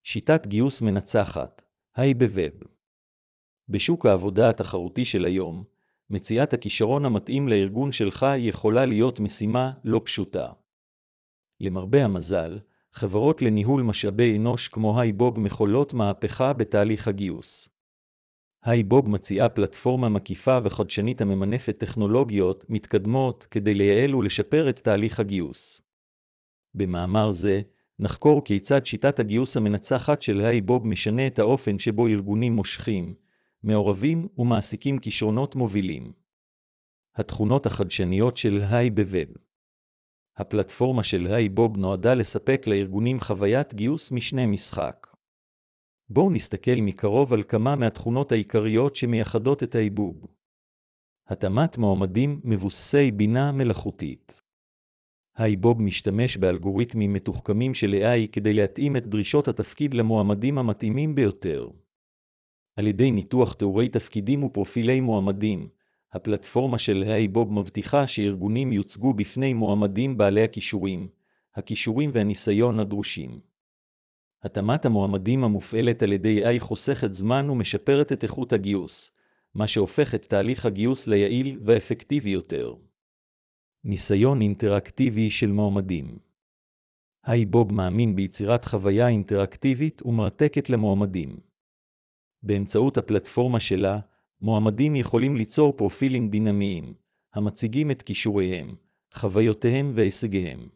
שיטת גיוס מנצחת, היי בווב. בשוק העבודה התחרותי של היום, מציאת הכישרון המתאים לארגון שלך יכולה להיות משימה לא פשוטה. למרבה המזל, חברות לניהול משאבי אנוש כמו הייבוב מחוללות מהפכה בתהליך הגיוס. הייבוב מציעה פלטפורמה מקיפה וחדשנית הממנפת טכנולוגיות מתקדמות כדי לייעל ולשפר את תהליך הגיוס. במאמר זה, נחקור כיצד שיטת הגיוס המנצחת של הייבוב משנה את האופן שבו ארגונים מושכים, מעורבים ומעסיקים כישרונות מובילים. התכונות החדשניות של הייבוב. הפלטפורמה של הייבוב נועדה לספק לארגונים חוויית גיוס משנה משחק. בואו נסתכל מקרוב על כמה מהתכונות העיקריות שמייחדות את הייבוב. התאמת מועמדים מבוססי בינה מלאכותית. הייבוב משתמש באלגוריתמים מתוחכמים של AI כדי להתאים את דרישות התפקיד למועמדים המתאימים ביותר. על ידי ניתוח תיאורי תפקידים ופרופילי מועמדים, הפלטפורמה של הייבוב מבטיחה שארגונים יוצגו בפני מועמדים בעלי הכישורים והניסיון הדרושים. התאמת המועמדים המופעלת על ידי AI חוסכת זמן ומשפרת את איכות הגיוס, מה שהופך את תהליך הגיוס ליעיל ואפקטיבי יותר. ניסיון אינטראקטיבי של מועמדים. הייבוב מאמין ביצירת חוויה אינטראקטיבית ומרתקת למועמדים. באמצעות הפלטפורמה שלה, מועמדים יכולים ליצור פרופילים דינמיים, המציגים את כישוריהם, חוויותיהם והישגיהם.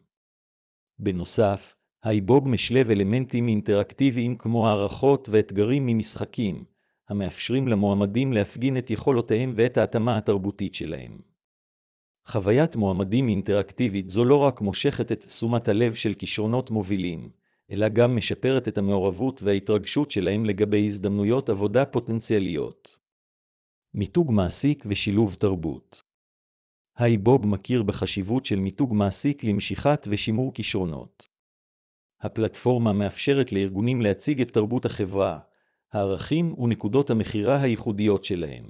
בנוסף, הייבוב משלב אלמנטים אינטראקטיביים כמו הערכות ואתגרים ממשחקים, המאפשרים למועמדים להפגין את יכולותיהם ואת ההתאמה התרבותית שלהם. חוויית מועמדים אינטראקטיבית זו לא רק מושכת את תשומת הלב של כישרונות מובילים, אלא גם משפרת את המעורבות וההתרגשות שלהם לגבי הזדמנויות עבודה פוטנציאליות. מיתוג מעסיק ושילוב תרבות. הייבוב מכיר בחשיבות של מיתוג מעסיק למשיכת ושימור כישרונות. הפלטפורמה מאפשרת לארגונים להציג את תרבות החברה, הערכים ונקודות המכירה הייחודיות שלהם.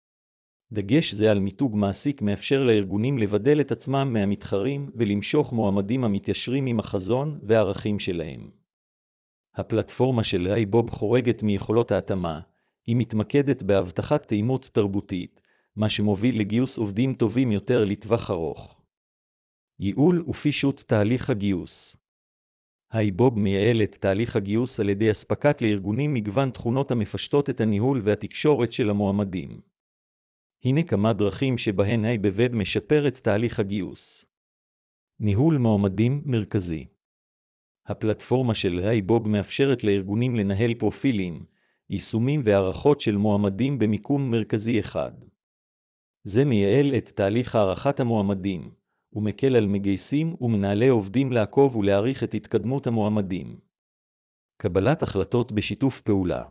דגש זה על מיתוג מעסיק מאפשר לארגונים לבדל את עצמם מהמתחרים ולמשוך מועמדים המתיישרים עם החזון והערכים שלהם. הפלטפורמה של הייבוב חורגת מיכולות ההתאמה, היא מתמקדת בהבטחת תאימות תרבותית, מה שמוביל לגיוס עובדים טובים יותר לטווח ארוך. ייעול ופישוט תהליך הגיוס. הייבוב מייעל את תהליך הגיוס על ידי אספקת לארגונים מגוון תכונות המפשטות את הניהול והתקשורת של המועמדים. הנה כמה דרכים שבהן הייבוב משפר את תהליך הגיוס. ניהול מועמדים מרכזי. הפלטפורמה של הייבוב מאפשרת לארגונים לנהל פרופילים, יישומים והערכות של מועמדים במיקום מרכזי אחד. זה מייעל את תהליך הערכת המועמדים, ומקל על מגייסים ומנהלי עובדים לעקוב ולהעריך את התקדמות המועמדים. קבלת החלטות בשיתוף פעולה.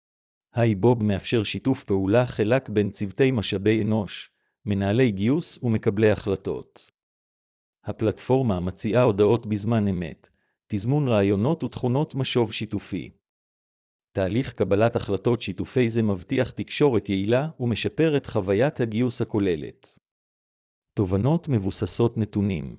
הייבוב מאפשר שיתוף פעולה חלק בין צוותי משאבי אנוש, מנהלי גיוס ומקבלי החלטות. הפלטפורמה מציעה הודעות בזמן אמת, תזמון רעיונות ותכונות משוב שיתופי. תהליך קבלת החלטות שיתופי זה מבטיח תקשורת יעילה ומשפר את חוויית הגיוס הכוללת. תובנות מבוססות נתונים.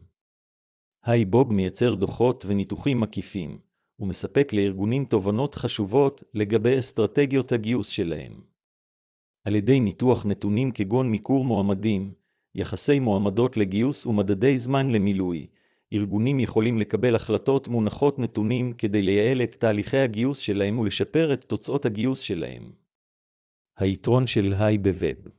הייבוב מייצר דוחות וניתוחים מקיפים, ומספק לארגונים תובנות חשובות לגבי אסטרטגיות הגיוס שלהם. על ידי ניתוח נתונים כגון מיקור מועמדים, יחסי מועמדות לגיוס ומדדי זמן למילוי, ארגונים יכולים לקבל החלטות מונחות נתונים כדי לייעל את תהליכי הגיוס שלהם ולשפר את תוצאות הגיוס שלהם. היתרון של הייבוב.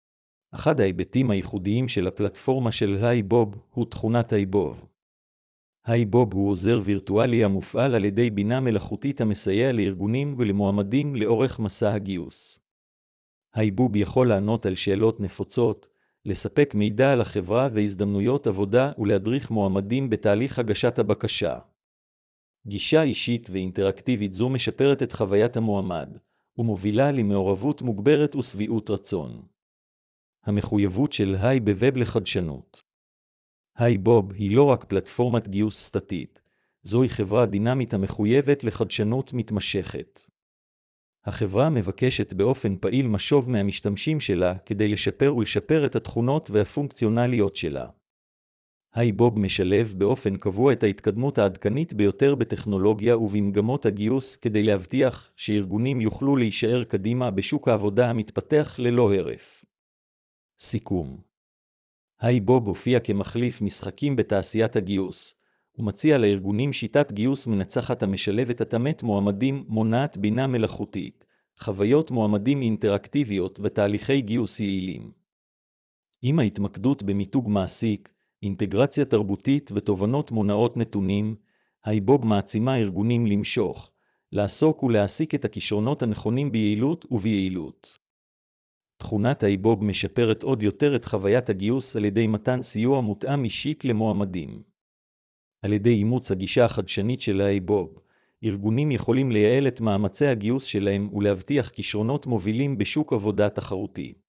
אחד ההיבטים הייחודיים של הפלטפורמה של הייבוב הוא תכונת הייבוב. הייבוב הוא עוזר וירטואלי המופעל על ידי בינה מלאכותית המסייע לארגונים ולמועמדים לאורך מסע הגיוס. הייבוב יכול לענות על שאלות נפוצות, לספק מידע על החברה והזדמנויות עבודה ולהדריך מועמדים בתהליך הגשת הבקשה. גישה אישית ואינטראקטיבית זו משפרת את חוויית המועמד, ומובילה למעורבות מוגברת ושביעות רצון. המחויבות של הייבוב לחדשנות. הייבוב היא לא רק פלטפורמת גיוס סטטית, זוהי חברה דינמית המחויבת לחדשנות מתמשכת. החברה מבקשת באופן פעיל משוב מהמשתמשים שלה כדי לשפר את התכונות והפונקציונליות שלה. הייבוב משלב באופן קבוע את ההתקדמות העדכנית ביותר בטכנולוגיה ובמגמות הגיוס כדי להבטיח שארגונים יוכלו להישאר קדימה בשוק העבודה המתפתח ללא הרף. סיכום. הייבוב הופיע כמחליף משחקים בתעשיית הגיוס, ומציע לארגונים שיטת גיוס מנצחת המשלבת התאמת מועמדים, מונעת בינה מלאכותית, חוויות מועמדים אינטראקטיביות ותהליכי גיוס יעילים. עם ההתמקדות במיתוג מעסיק, אינטגרציה תרבותית ותובנות מונעות נתונים, הייבוב מעצימה ארגונים למשוך, לעסוק ולהעסיק את הכישרונות הנכונים ביעילות וביעילות. תכונת הייבוב משפרת עוד יותר את חוויית הגיוס על ידי מתן סיוע מותאם אישית למועמדים. על ידי אימוץ הגישה החדשנית של הייבוב, ארגונים יכולים לייעל את מאמצי הגיוס שלהם ולהבטיח כישרונות מובילים בשוק עבודה תחרותי.